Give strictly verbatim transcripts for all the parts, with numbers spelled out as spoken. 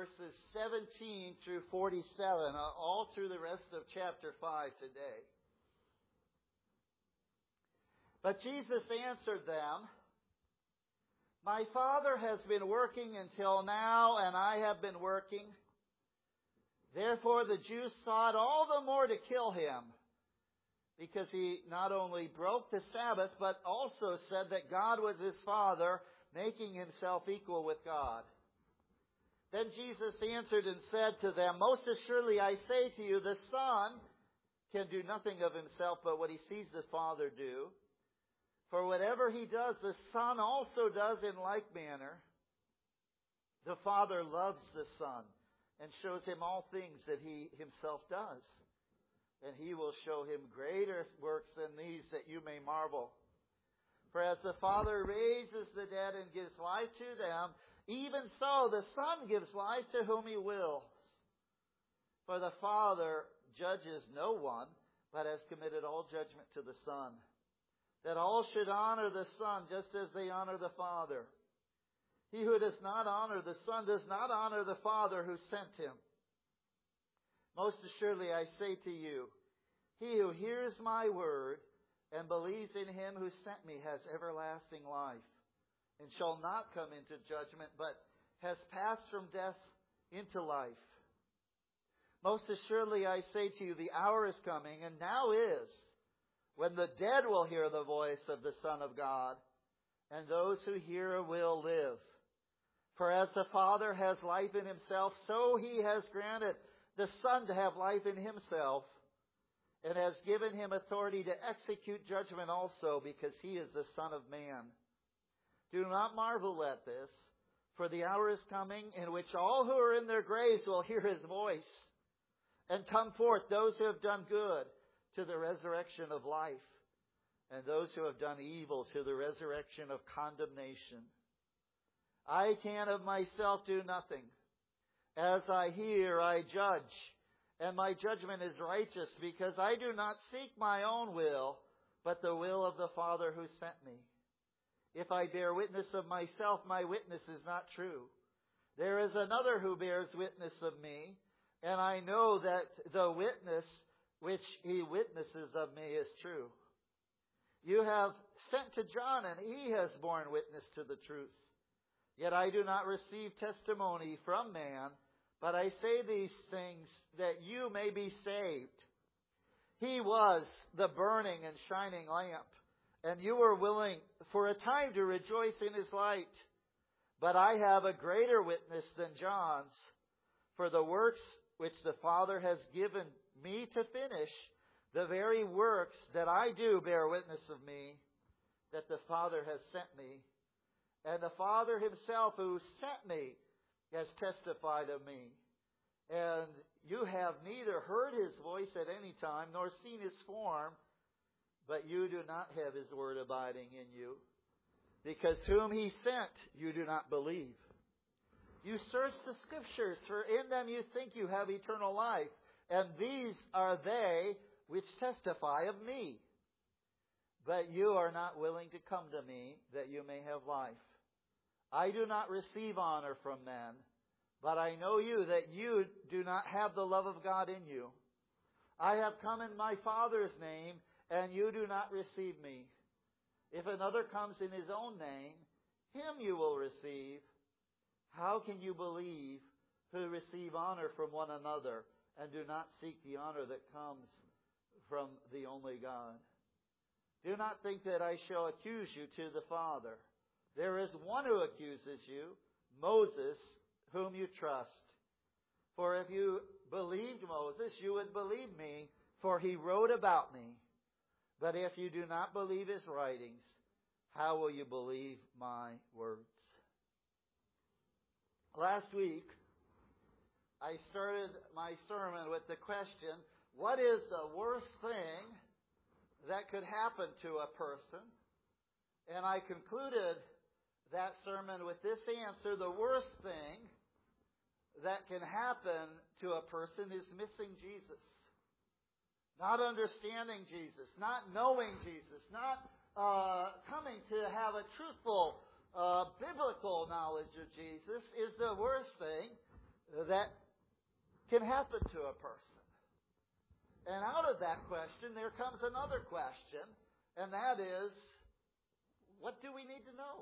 verses seventeen through forty-seven, all through the rest of chapter five today. But Jesus answered them, "My Father has been working until now, and I have been working." Therefore the Jews sought all the more to kill him, because he not only broke the Sabbath, but also said that God was his Father, making himself equal with God. Then Jesus answered and said to them, "Most assuredly I say to you, the Son can do nothing of himself but what he sees the Father do. For whatever he does, the Son also does in like manner. The Father loves the Son and shows him all things that he himself does. And he will show him greater works than these, that you may marvel. For as the Father raises the dead and gives life to them, even so the Son gives life to whom he wills. For the Father judges no one, but has committed all judgment to the Son, that all should honor the Son just as they honor the Father. He who does not honor the Son does not honor the Father who sent him. Most assuredly I say to you, he who hears my word and believes in him who sent me has everlasting life, and shall not come into judgment, but has passed from death into life. Most assuredly I say to you, the hour is coming, and now is, when the dead will hear the voice of the Son of God, and those who hear will live. For as the Father has life in himself, so he has granted the Son to have life in himself, and has given him authority to execute judgment also, because he is the Son of Man. Do not marvel at this, for the hour is coming in which all who are in their graves will hear his voice, and come forth, those who have done good to the resurrection of life, and those who have done evil to the resurrection of condemnation. I can of myself do nothing. As I hear, I judge, and my judgment is righteous, because I do not seek my own will, but the will of the Father who sent me. If I bear witness of myself, my witness is not true. There is another who bears witness of me, and I know that the witness which he witnesses of me is true. You have sent to John, and he has borne witness to the truth. Yet I do not receive testimony from man, but I say these things that you may be saved. He was the burning and shining lamp, and you were willing for a time to rejoice in his light. But I have a greater witness than John's, for the works which the Father has given me to finish, the very works that I do bear witness of me, that the Father has sent me. And the Father himself who sent me has testified of me. And you have neither heard his voice at any time, nor seen his form, but you do not have his word abiding in you, because whom he sent you do not believe. You search the Scriptures, for in them you think you have eternal life, and these are they which testify of me. But you are not willing to come to me, that you may have life. I do not receive honor from men, but I know you, that you do not have the love of God in you. I have come in my Father's name, and you do not receive me. If another comes in his own name, him you will receive. How can you believe who receive honor from one another, and do not seek the honor that comes from the only God? Do not think that I shall accuse you to the Father. There is one who accuses you, Moses, whom you trust. For if you believed Moses, you would believe me, for he wrote about me. But if you do not believe his writings, how will you believe my words? Last week, I started my sermon with the question, what is the worst thing that could happen to a person? And I concluded that sermon with this answer: the worst thing that can happen to a person is missing Jesus. Not understanding Jesus, not knowing Jesus, not uh, coming to have a truthful, uh, biblical knowledge of Jesus is the worst thing that can happen to a person. And out of that question, there comes another question, and that is, what do we need to know?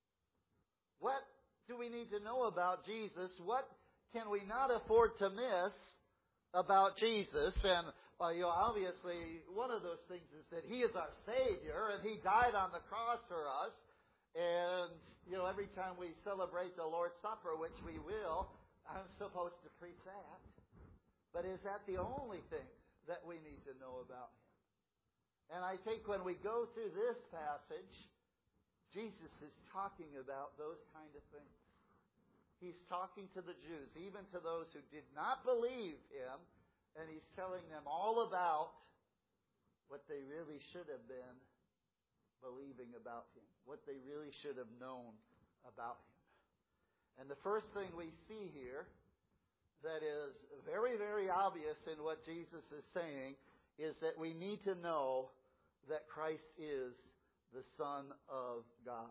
What do we need to know about Jesus? What can we not afford to miss about Jesus? And uh, you know, obviously, one of those things is that He is our Savior, and He died on the cross for us. And you know, every time we celebrate the Lord's Supper, which we will, I'm supposed to preach that. But is that the only thing that we need to know about Him? And I think when we go through this passage, Jesus is talking about those kind of things. He's talking to the Jews, even to those who did not believe Him, and He's telling them all about what they really should have been believing about Him, what they really should have known about Him. And the first thing we see here that is very, very obvious in what Jesus is saying is that we need to know that Christ is the Son of God.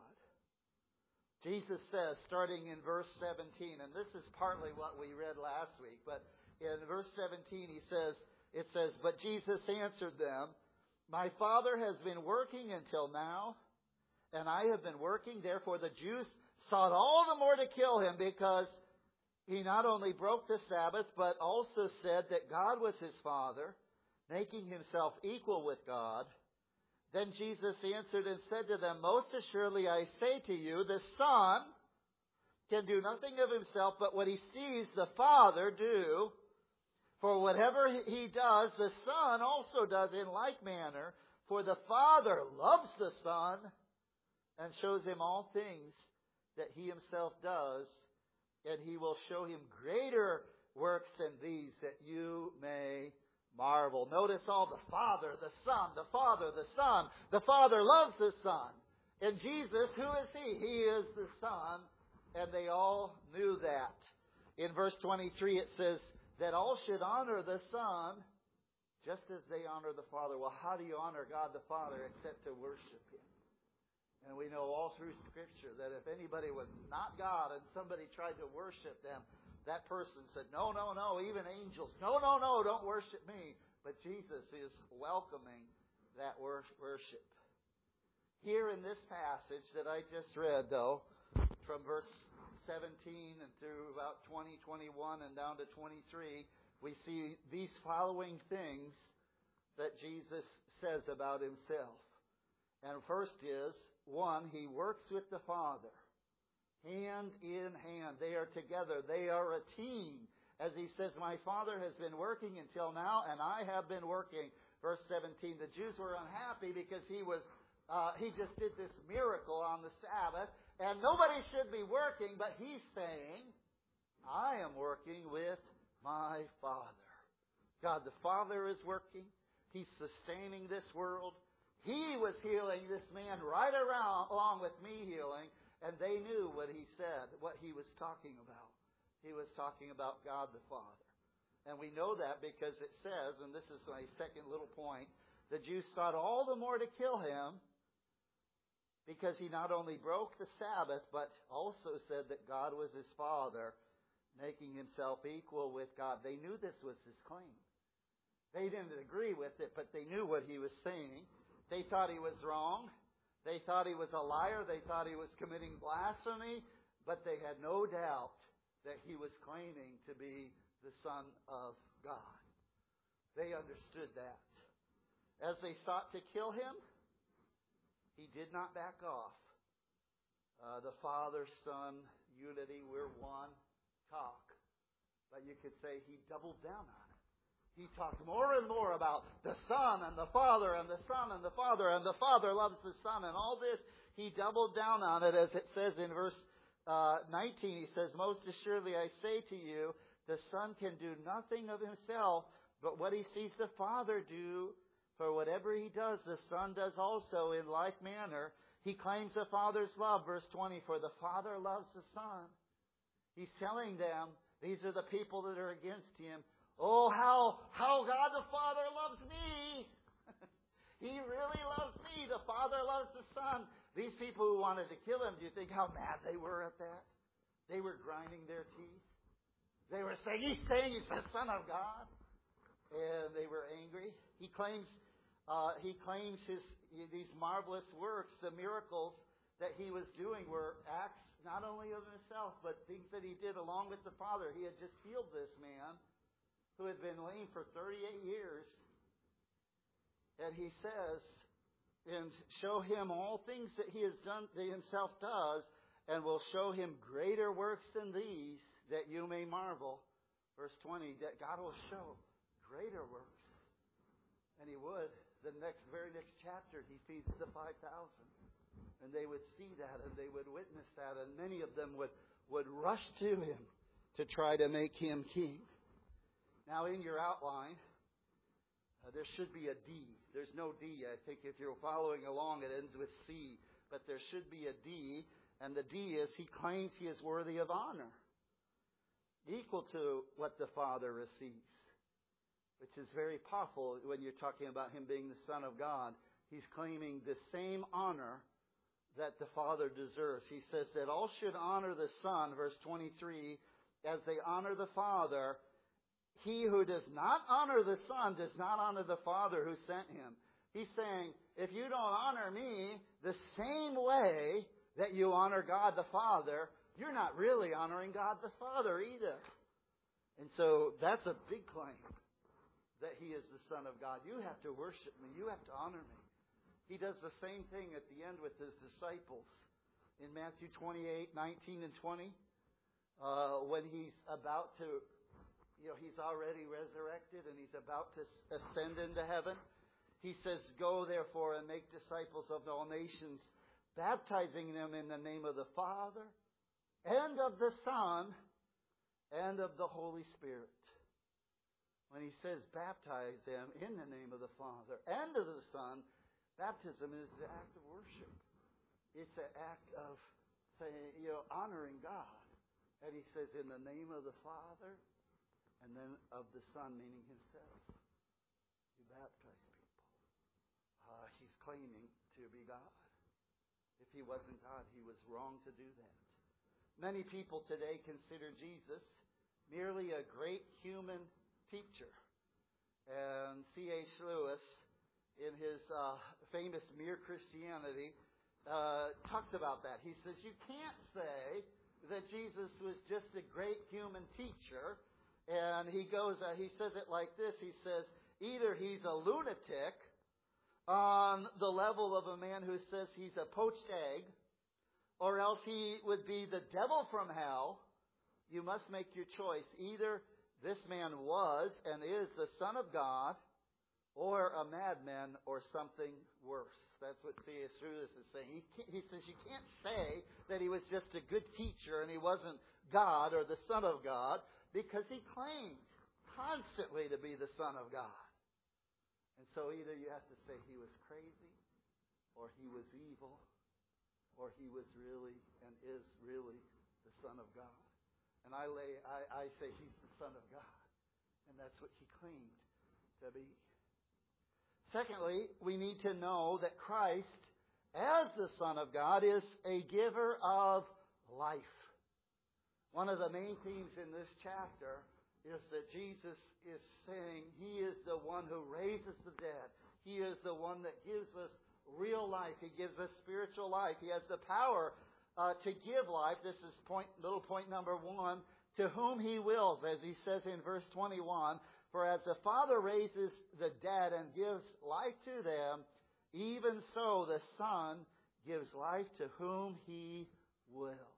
Jesus says, starting in verse seventeen, and this is partly what we read last week, but in verse seventeen he says, it says, "But Jesus answered them, My Father has been working until now, and I have been working. Therefore the Jews sought all the more to kill Him, because He not only broke the Sabbath, but also said that God was His Father, making Himself equal with God. Then Jesus answered and said to them, Most assuredly I say to you, the Son can do nothing of Himself but what He sees the Father do. For whatever He does, the Son also does in like manner. For the Father loves the Son and shows Him all things that He Himself does. And He will show Him greater works than these, that you may marvel." Notice all the Father, the Son, the Father, the Son. The Father loves the Son. And Jesus, who is He? He is the Son. And they all knew that. In verse twenty-three it says that all should honor the Son just as they honor the Father. Well, how do you honor God the Father except to worship Him? And we know all through Scripture that if anybody was not God and somebody tried to worship them, that person said, no, no, no, even angels, no, no, no, don't worship me. But Jesus is welcoming that worship. Here in this passage that I just read, though, from verse seventeen and through about twenty, twenty-one and down to twenty-three, we see these following things that Jesus says about Himself. And first is, one, He works with the Father. Hand in hand. They are together. They are a team. As He says, my Father has been working until now, and I have been working. Verse seventeen, the Jews were unhappy because He was, uh, He just did this miracle on the Sabbath, and nobody should be working, but He's saying, I am working with my Father. God the Father is working. He's sustaining this world. He was healing this man right around, along with me healing. And they knew what He said, what He was talking about. He was talking about God the Father. And we know that because it says, and this is my second little point, the Jews sought all the more to kill Him because He not only broke the Sabbath, but also said that God was His Father, making Himself equal with God. They knew this was His claim. They didn't agree with it, but they knew what He was saying. They thought He was wrong. They thought He was a liar. They thought He was committing blasphemy. But they had no doubt that He was claiming to be the Son of God. They understood that. As they sought to kill Him, He did not back off. Uh, the Father-Son unity, we're one, talk. But you could say He doubled down on it. He talked more and more about the Son and the Father and the Son and the Father and the Father loves the Son and all this. He doubled down on it, as it says in verse uh, nineteen. He says, Most assuredly I say to you, the Son can do nothing of Himself, but what He sees the Father do. For whatever He does, the Son does also in like manner. He claims the Father's love. Verse twenty, for the Father loves the Son. He's telling them, these are the people that are against Him. Oh, how, how God the Father loves me. He really loves me. The Father loves the Son. These people who wanted to kill Him, do you think how mad they were at that? They were grinding their teeth. They were saying, he's saying he's the Son of God. And they were angry. He claims uh, he claims his these marvelous works, the miracles that he was doing were acts not only of himself, but things that he did along with the Father. He had just healed this man who had been lame for thirty-eight years. And he says, and show him all things that he has done, that he himself does, and will show him greater works than these, that you may marvel. Verse twenty, that God will show greater works. And he would. The next, very next chapter, he feeds the five thousand. And they would see that, and they would witness that, and many of them would, would rush to him to try to make him king. Now, in your outline, uh, there should be a D. There's no D. I think if you're following along, it ends with C. But there should be a D, and the D is he claims he is worthy of honor, equal to what the Father receives, which is very powerful when you're talking about him being the Son of God. He's claiming the same honor that the Father deserves. He says that all should honor the Son, verse twenty-three, as they honor the Father. He who does not honor the Son does not honor the Father who sent him. He's saying, if you don't honor me the same way that you honor God the Father, you're not really honoring God the Father either. And so that's a big claim, that he is the Son of God. You have to worship me. You have to honor me. He does the same thing at the end with his disciples. In Matthew twenty-eight, nineteen and twenty, uh, when he's about to, you know, he's already resurrected and he's about to ascend into heaven. He says, go therefore and make disciples of all nations, baptizing them in the name of the Father and of the Son and of the Holy Spirit. When he says baptize them in the name of the Father and of the Son, baptism is the act of worship. It's an act of saying, you know, honoring God. And he says in the name of the Father and then of the Son, meaning himself. You baptize people. Uh, he's claiming to be God. If he wasn't God, he was wrong to do that. Many people today consider Jesus merely a great human teacher. And C H Lewis, in his uh, famous Mere Christianity, uh, talks about that. He says, you can't say that Jesus was just a great human teacher. And he goes, uh, he says it like this. He says, either he's a lunatic on the level of a man who says he's a poached egg, or else he would be the devil from hell. You must make your choice. Either this man was and is the Son of God, or a madman, or something worse. That's what C S Lewis is saying. He, he says you can't say that he was just a good teacher and he wasn't God or the Son of God, because he claimed constantly to be the Son of God. And so either you have to say he was crazy, or he was evil, or he was really and is really the Son of God. And I lay, I, I say he's the Son of God. And that's what he claimed to be. Secondly, we need to know that Christ, as the Son of God, is a giver of life. One of the main themes in this chapter is that Jesus is saying he is the one who raises the dead. He is the one that gives us real life. He gives us spiritual life. He has the power uh, to give life. This is point, little point number one. To whom he wills, as he says in verse twenty-one, for as the Father raises the dead and gives life to them, even so the Son gives life to whom he will.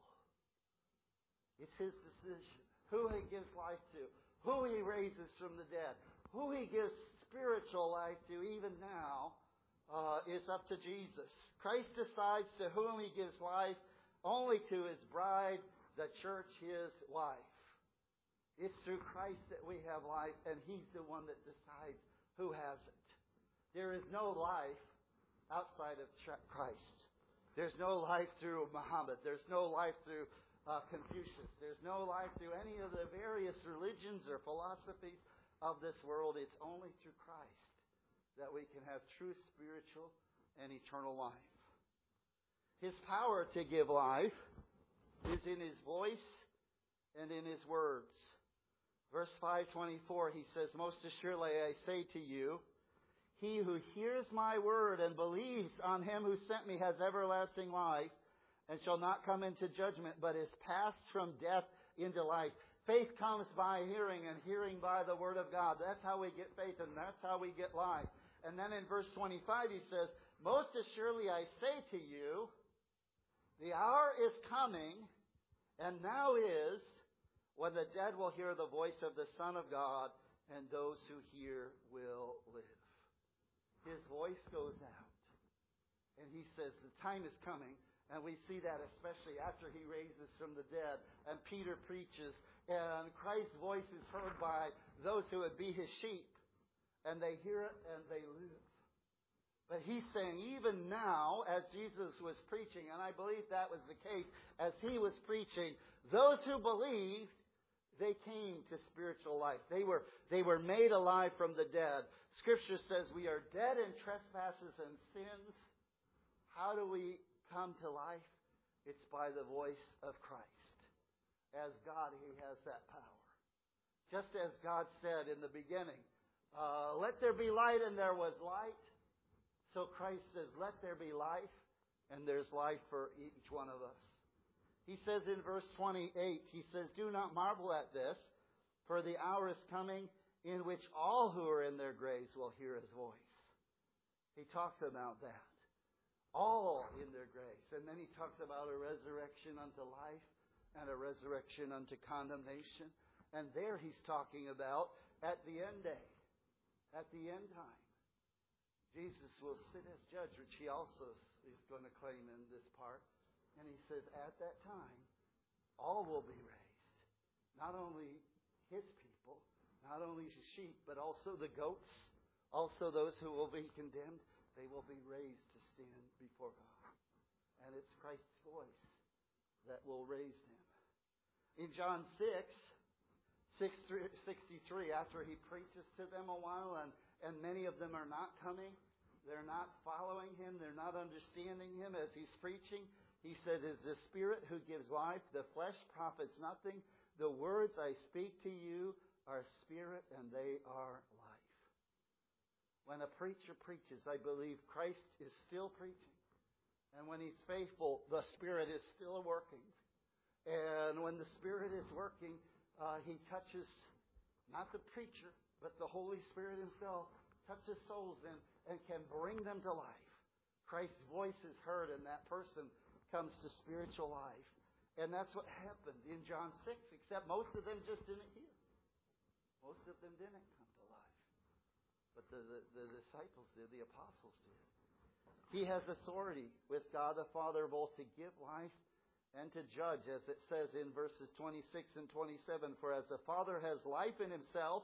It's his decision. Who he gives life to, who he raises from the dead, who he gives spiritual life to even now, uh, is up to Jesus. Christ decides to whom he gives life, only to his bride, the church, his wife. It's through Christ that we have life, and he's the one that decides who has it. There is no life outside of Christ. There's no life through Muhammad. There's no life through uh, Confucius. There's no life through any of the various religions or philosophies of this world. It's only through Christ that we can have true spiritual and eternal life. His power to give life is in his voice and in his words. verse five twenty-four, he says, "Most assuredly I say to you, he who hears my word and believes on him who sent me has everlasting life, and shall not come into judgment, but is passed from death into life." Faith comes by hearing, and hearing by the word of God. That's how we get faith, and that's how we get life. And then in verse twenty-five he says, "Most assuredly I say to you, the hour is coming, and now is, when the dead will hear the voice of the Son of God, and those who hear will live." His voice goes out. And he says the time is coming. And we see that especially after he raises from the dead. And Peter preaches. And Christ's voice is heard by those who would be his sheep. And they hear it and they live. But he's saying even now, as Jesus was preaching, and I believe that was the case, as he was preaching, those who believed, they came to spiritual life. They were, they were made alive from the dead. Scripture says we are dead in trespasses and sins. How do we come to life? It's by the voice of Christ. As God, he has that power. Just as God said in the beginning, uh, let there be light, and there was light. So Christ says, let there be life, and there's life for each one of us. He says in verse twenty-eight, he says, "Do not marvel at this, for the hour is coming in which all who are in their graves will hear his voice." He talks about that. All in their graves. And then he talks about a resurrection unto life and a resurrection unto condemnation. And there he's talking about at the end day, at the end time, Jesus will sit as judge, which he also is going to claim in this part. And he says, at that time, all will be raised. Not only his people, not only his sheep, but also the goats, also those who will be condemned. They will be raised to stand before God. And it's Christ's voice that will raise them. In John six, sixty-three, after he preaches to them a while, and, and many of them are not coming, they're not following him, they're not understanding him as he's preaching, he said, "Is the Spirit who gives life, the flesh profits nothing. The words I speak to you are spirit, and they are life." When a preacher preaches, I believe Christ is still preaching. And when he's faithful, the Spirit is still working. And when the Spirit is working, uh, he touches not the preacher, but the Holy Spirit himself, touches souls and, and can bring them to life. Christ's voice is heard, and that person comes to spiritual life. And that's what happened in John six, except most of them just didn't hear. Most of them didn't come to life. But the, the, the disciples did, the apostles did. He has authority with God the Father both to give life and to judge, as it says in verses twenty-six and twenty-seven. "For as the Father has life in himself,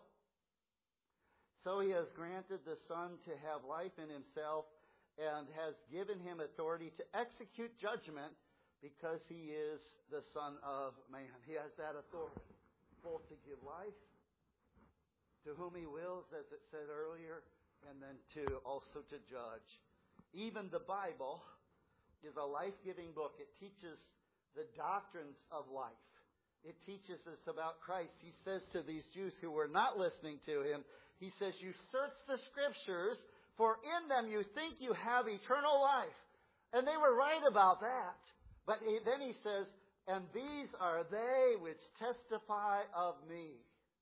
so he has granted the Son to have life in himself, and has given him authority to execute judgment, because he is the Son of Man." He has that authority, both to give life to whom he wills, as it said earlier, and then to also to judge. Even the Bible is a life-giving book. It teaches the doctrines of life. It teaches us about Christ. He says to these Jews who were not listening to him, he says, "You search the Scriptures, for in them you think you have eternal life." And they were right about that. But he, then he says, "And these are they which testify of me."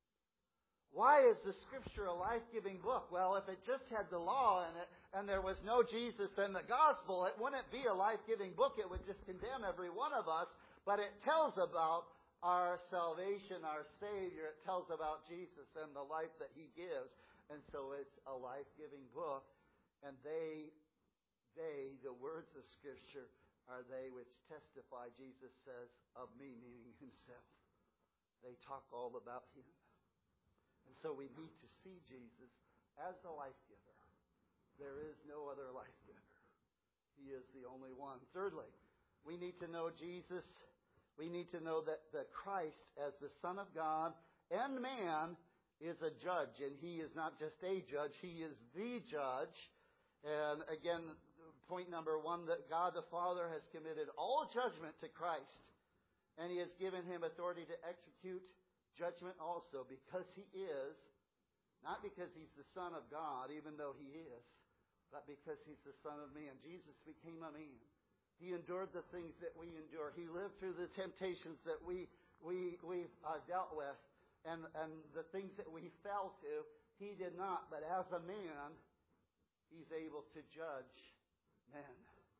Why is the Scripture a life-giving book? Well, if it just had the law in it, and there was no Jesus and the gospel, it wouldn't be a life-giving book. It would just condemn every one of us. But it tells about our salvation, our Savior. It tells about Jesus and the life that he gives. And so it's a life-giving book. And they, they, the words of Scripture, are they which testify, Jesus says, of me, meaning himself. They talk all about him. And so we need to see Jesus as the life giver. There is no other life giver. He is the only one. Thirdly, we need to know Jesus. We need to know that the Christ, as the Son of God and man, is a judge. And he is not just a judge, he is the judge. And again, point number one, that God the Father has committed all judgment to Christ. And he has given him authority to execute judgment also, because he is, not because he's the Son of God, even though he is, but because he's the Son of man. Jesus became a man. He endured the things that we endure. He lived through the temptations that we, we, we've uh, dealt with, and, and the things that we fell to. He did not, but as a man, he's able to judge men.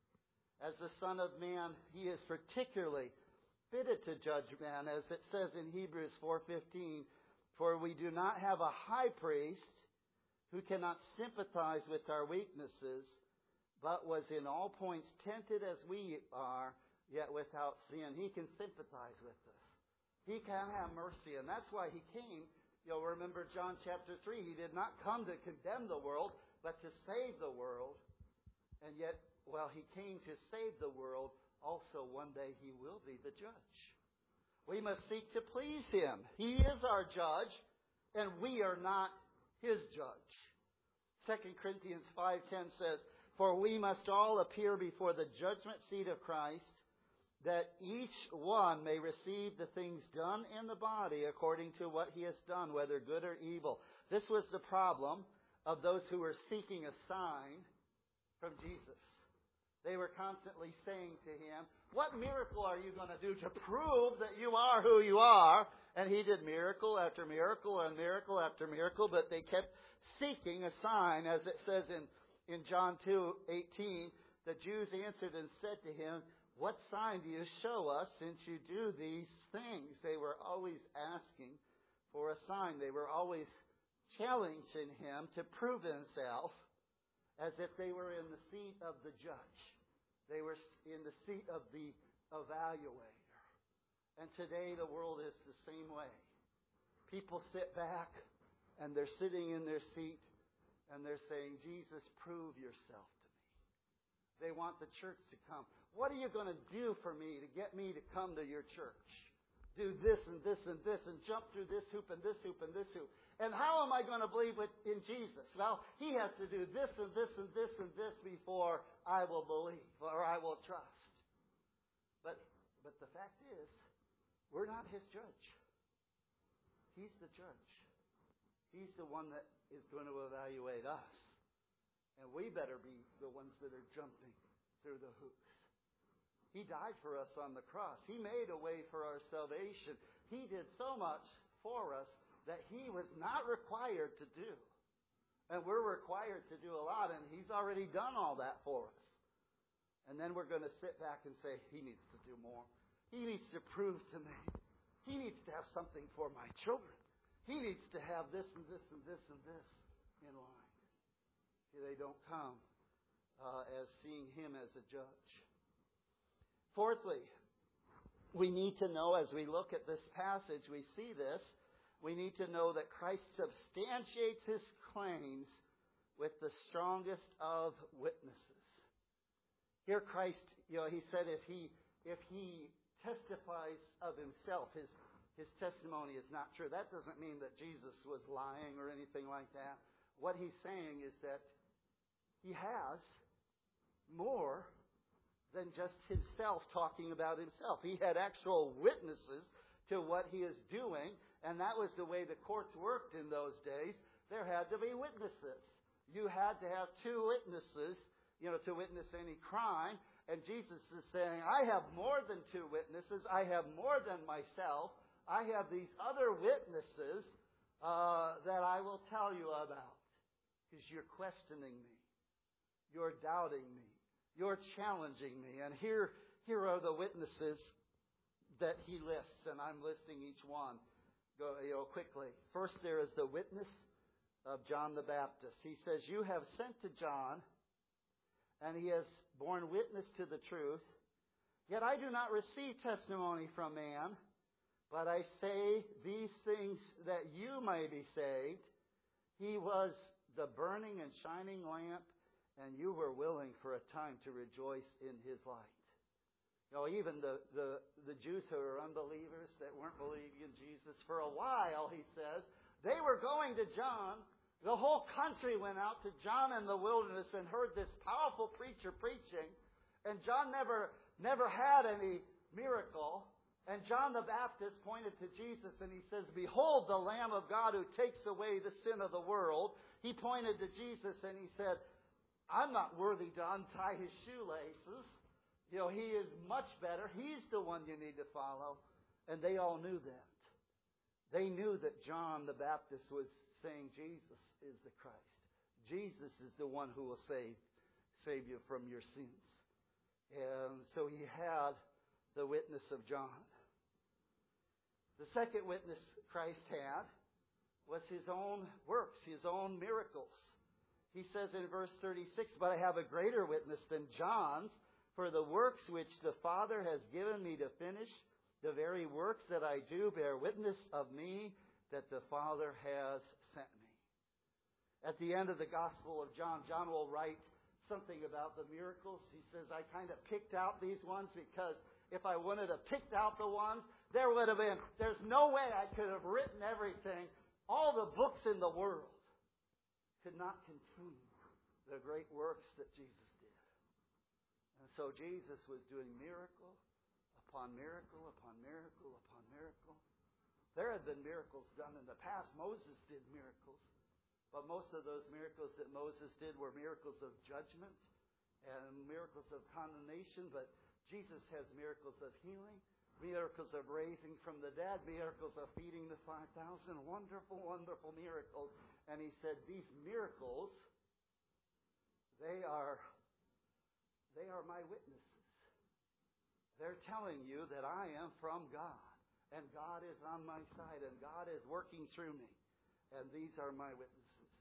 As the Son of Man, he is particularly fitted to judge men, as it says in Hebrews four fifteen, for we do not have a high priest who cannot sympathize with our weaknesses, but was in all points tempted as we are, yet without sin. He can sympathize with us. He can have mercy, and that's why he came. You'll remember John chapter three. He did not come to condemn the world, but to save the world. And yet, while he came to save the world, also one day he will be the judge. We must seek to please him. He is our judge, and we are not his judge. Second Corinthians five ten says, for we must all appear before the judgment seat of Christ, that each one may receive the things done in the body according to what he has done, whether good or evil. This was the problem of those who were seeking a sign from Jesus. They were constantly saying to him, what miracle are you going to do to prove that you are who you are? And he did miracle after miracle and miracle after miracle, but they kept seeking a sign. As it says in, in John two eighteen, the Jews answered and said to him, what sign do you show us since you do these things? They were always asking for a sign. They were always challenging him to prove himself, as if they were in the seat of the judge. They were in the seat of the evaluator. And today the world is the same way. People sit back and they're sitting in their seat and they're saying, Jesus, prove yourself to me. They want the church to come. What are you going to do for me to get me to come to your church? Do this and this and this and jump through this hoop and this hoop and this hoop. And how am I going to believe in Jesus? Well, he has to do this and this and this and this before I will believe or I will trust. But but the fact is, we're not his judge. He's the judge. He's the one that is going to evaluate us. And we better be the ones that are jumping through the hoops. He died for us on the cross. He made a way for our salvation. He did so much for us that he was not required to do. And we're required to do a lot, and he's already done all that for us. And then we're going to sit back and say, he needs to do more. He needs to prove to me. He needs to have something for my children. He needs to have this and this and this and this in line. They don't come uh, as seeing him as a judge. Fourthly, we need to know, as we look at this passage, we see this, we need to know that Christ substantiates his claims with the strongest of witnesses. Here Christ, you know, he said if he if he testifies of himself, his his testimony is not true. That doesn't mean that Jesus was lying or anything like that. What he's saying is that he has more than just himself talking about himself. He had actual witnesses to what he is doing, and that was the way the courts worked in those days. There had to be witnesses. You had to have two witnesses, you know, to witness any crime. And Jesus is saying, I have more than two witnesses. I have more than myself. I have these other witnesses uh, that I will tell you about. Because you're questioning me. You're doubting me. You're challenging me. And here, here are the witnesses that he lists, and I'm listing each one. Go, you know, quickly. First, there is the witness of John the Baptist. He says, you have sent to John, and he has borne witness to the truth. Yet I do not receive testimony from man, but I say these things that you may be saved. He was the burning and shining lamp, and you were willing for a time to rejoice in his light. You know, even the, the, the Jews who are unbelievers that weren't believing in Jesus, for a while, he says, they were going to John. The whole country went out to John in the wilderness and heard this powerful preacher preaching. And John never, never had any miracle. And John the Baptist pointed to Jesus and he says, "Behold the Lamb of God who takes away the sin of the world." He pointed to Jesus and he said, "I'm not worthy to untie his shoelaces. You know, he is much better. He's the one you need to follow." And they all knew that. They knew that John the Baptist was saying Jesus is the Christ. Jesus is the one who will save, save you from your sins. And so he had the witness of John. The second witness Christ had was his own works, his own miracles. He says in verse thirty-six, "But I have a greater witness than John's, for the works which the Father has given me to finish, the very works that I do bear witness of me that the Father has sent me." At the end of the Gospel of John, John will write something about the miracles. He says, "I kind of picked out these ones because if I wanted to pick out the ones, there would have been, there's no way I could have written everything. All the books in the world could not contain the great works that Jesus did." And so Jesus was doing miracle upon miracle upon miracle upon miracle. There had been miracles done in the past. Moses did miracles. But most of those miracles that Moses did were miracles of judgment and miracles of condemnation. But Jesus has miracles of healing, miracles of raising from the dead, miracles of feeding the five thousand. Wonderful, wonderful miracles. And he said, these miracles, they are, they are my witnesses. They're telling you that I am from God. And God is on my side. And God is working through me. And these are my witnesses.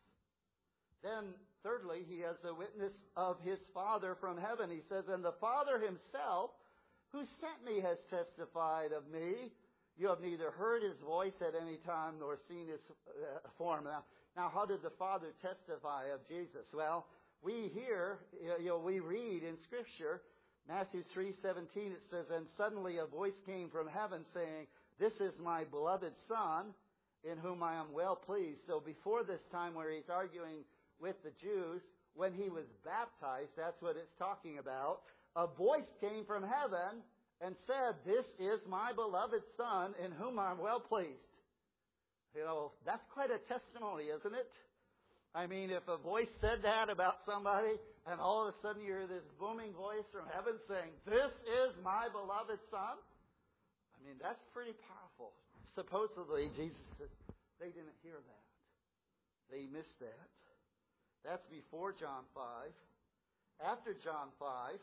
Then, thirdly, he has the witness of his Father from heaven. He says, "And the Father himself, who sent me, has testified of me. You have neither heard his voice at any time nor seen his uh, form." Now, now, how did the Father testify of Jesus? Well, we hear, you know, we read in Scripture, Matthew three seventeen, it says, "And suddenly a voice came from heaven saying, 'This is my beloved Son, in whom I am well pleased.'" So before this time where he's arguing with the Jews, when he was baptized, that's what it's talking about, a voice came from heaven and said, "This is my beloved Son, in whom I'm well pleased." You know, that's quite a testimony, isn't it? I mean, if a voice said that about somebody, and all of a sudden you hear this booming voice from heaven saying, "This is my beloved Son," I mean, that's pretty powerful. Supposedly, Jesus says, they didn't hear that. They missed that. That's before John five. After John five,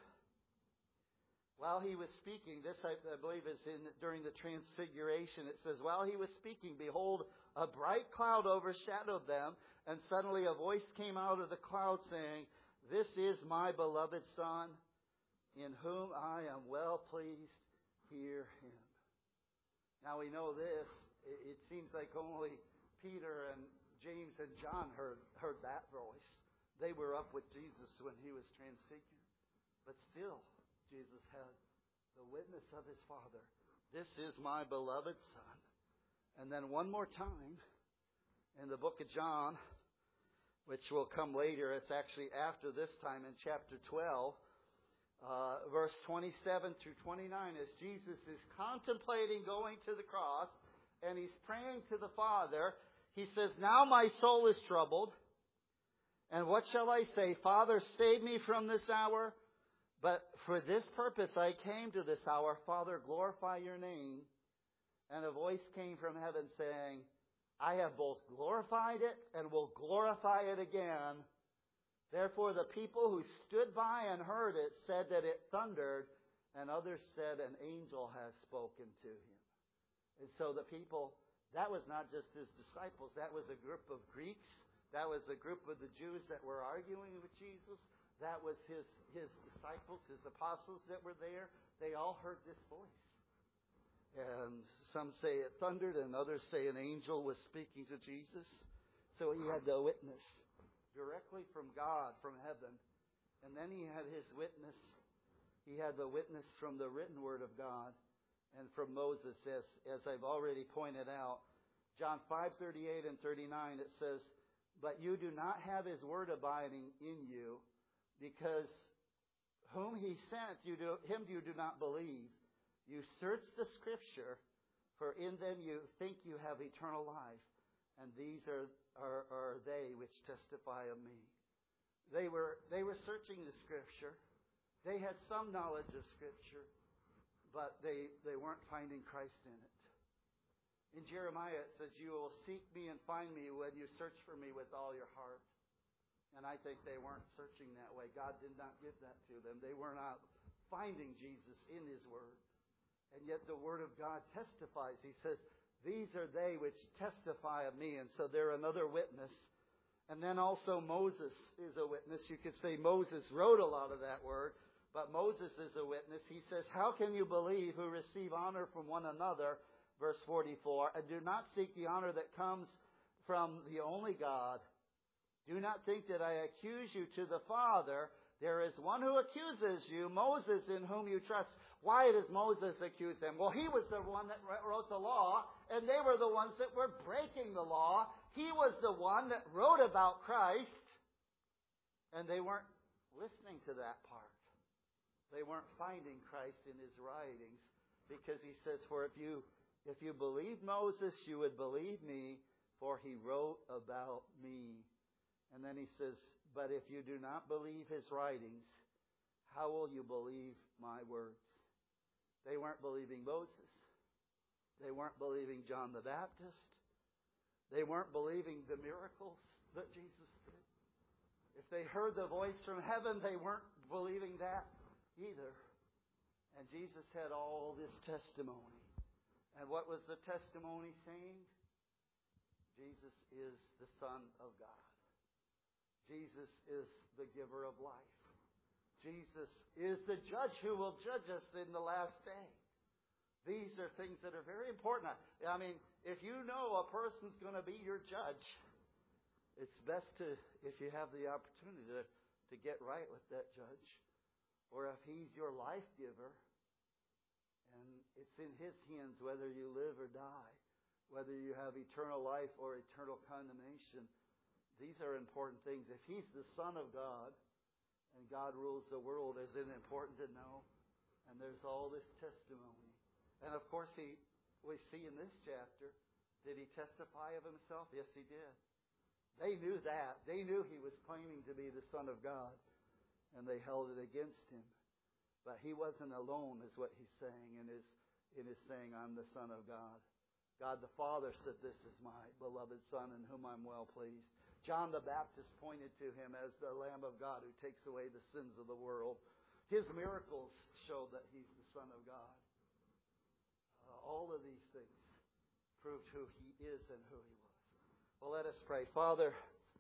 while he was speaking, this I, I believe is in during the Transfiguration, it says, "While he was speaking, behold, a bright cloud overshadowed them, and suddenly a voice came out of the cloud saying, 'This is my beloved Son, in whom I am well pleased. Hear him.'" Now we know this. It, it seems like only Peter and James and John heard, heard that voice. They were up with Jesus when he was transfigured. But still, Jesus had the witness of his Father. "This is my beloved Son." And then one more time, in the book of John, which will come later, it's actually after this time in chapter twelve, uh, verse twenty-seven through twenty-nine, as Jesus is contemplating going to the cross, and he's praying to the Father, he says, "Now my soul is troubled, and what shall I say? Father, save me from this hour. But for this purpose I came to this hour. Father, glorify your name." And a voice came from heaven saying, "I have both glorified it and will glorify it again." Therefore the people who stood by and heard it said that it thundered, and others said an angel has spoken to him. And so the people, that was not just his disciples. That was a group of Greeks. That was a group of the Jews that were arguing with Jesus. That was his, his disciples, his apostles that were there. They all heard this voice. And some say it thundered, and others say an angel was speaking to Jesus. So he had the witness directly from God, from heaven. And then he had his witness. He had the witness from the written word of God and from Moses, as, as I've already pointed out. John five thirty-eight and thirty-nine, it says, "But you do not have his word abiding in you, because whom he sent, you do, him you do not believe. You search the Scripture, for in them you think you have eternal life, and these are, are, are they which testify of me. They were, they were searching the Scripture. They had some knowledge of Scripture, but they, they weren't finding Christ in it. In Jeremiah it says, you will seek me and find me when you search for me with all your heart. And I think they weren't searching that way. God did not give that to them. They were not finding Jesus in His Word. And yet the Word of God testifies. He says, these are they which testify of me. And so they're another witness. And then also Moses is a witness. You could say Moses wrote a lot of that Word. But Moses is a witness. He says, how can you believe who receive honor from one another? Verse forty-four, and do not seek the honor that comes from the only God. Do not think that I accuse you to the Father. There is one who accuses you, Moses, in whom you trust. Why does Moses accuse them? Well, he was the one that wrote the law, and they were the ones that were breaking the law. He was the one that wrote about Christ, and they weren't listening to that part. They weren't finding Christ in his writings, because he says, for if you If you believed Moses, you would believe me, for he wrote about me. And then he says, but if you do not believe his writings, how will you believe my words? They weren't believing Moses. They weren't believing John the Baptist. They weren't believing the miracles that Jesus did. If they heard the voice from heaven, they weren't believing that either. And Jesus had all this testimony. And what was the testimony saying? Jesus is the Son of God. Jesus is the giver of life. Jesus is the judge who will judge us in the last day. These are things that are very important. I mean, if you know a person's going to be your judge, it's best to, if you have the opportunity to, to get right with that judge. Or if he's your life giver, and it's in his hands whether you live or die, whether you have eternal life or eternal condemnation. These are important things. If he's the Son of God and God rules the world, is it important to know? And there's all this testimony. And of course, he, we see in this chapter, did he testify of himself? Yes, he did. They knew that. They knew he was claiming to be the Son of God, and they held it against him. But he wasn't alone, is what he's saying in his, in his saying, I'm the Son of God. God the Father said, this is my beloved Son in whom I'm well pleased. John the Baptist pointed to him as the Lamb of God who takes away the sins of the world. His miracles show that he's the Son of God. Uh, all of these things proved who he is and who he was. Well, let us pray. Father,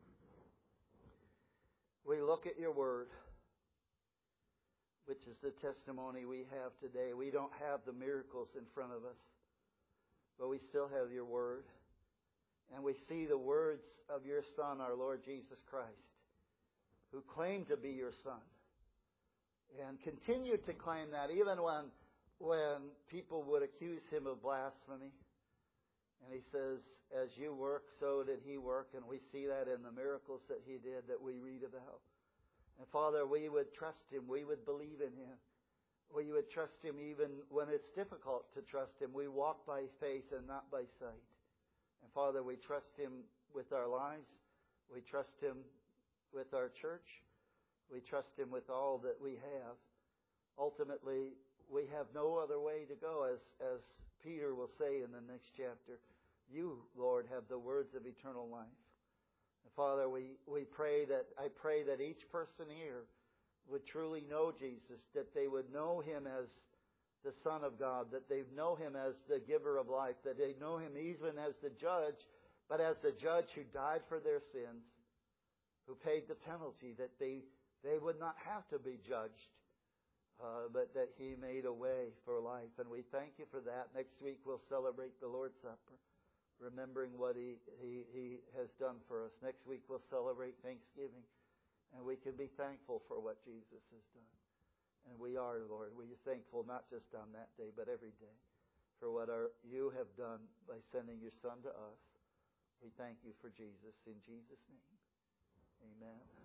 we look at your word, which is the testimony we have today. We don't have the miracles in front of us, but we still have your word. And we see the words of your Son, our Lord Jesus Christ, who claimed to be your Son. And continued to claim that even when, when people would accuse him of blasphemy. And he says, as you work, so did he work. And we see that in the miracles that he did that we read about. And Father, we would trust him. We would believe in him. We would trust him even when it's difficult to trust him. We walk by faith and not by sight. And Father, we trust him with our lives. We trust him with our church. We trust him with all that we have. Ultimately, we have no other way to go, as, as Peter will say in the next chapter. You, Lord, have the words of eternal life. Father, we, we pray that, I pray that each person here would truly know Jesus, that they would know him as the Son of God, that they know him as the giver of life, that they know him even as the judge, but as the judge who died for their sins, who paid the penalty, that they, they would not have to be judged, uh, but that he made a way for life. And we thank you for that. Next week we'll celebrate the Lord's Supper, remembering what he, he, he has done for us. Next week we'll celebrate Thanksgiving, and we can be thankful for what Jesus has done. And we are, Lord, we are thankful not just on that day, but every day for what our, you have done by sending your Son to us. We thank you for Jesus. In Jesus' name, amen.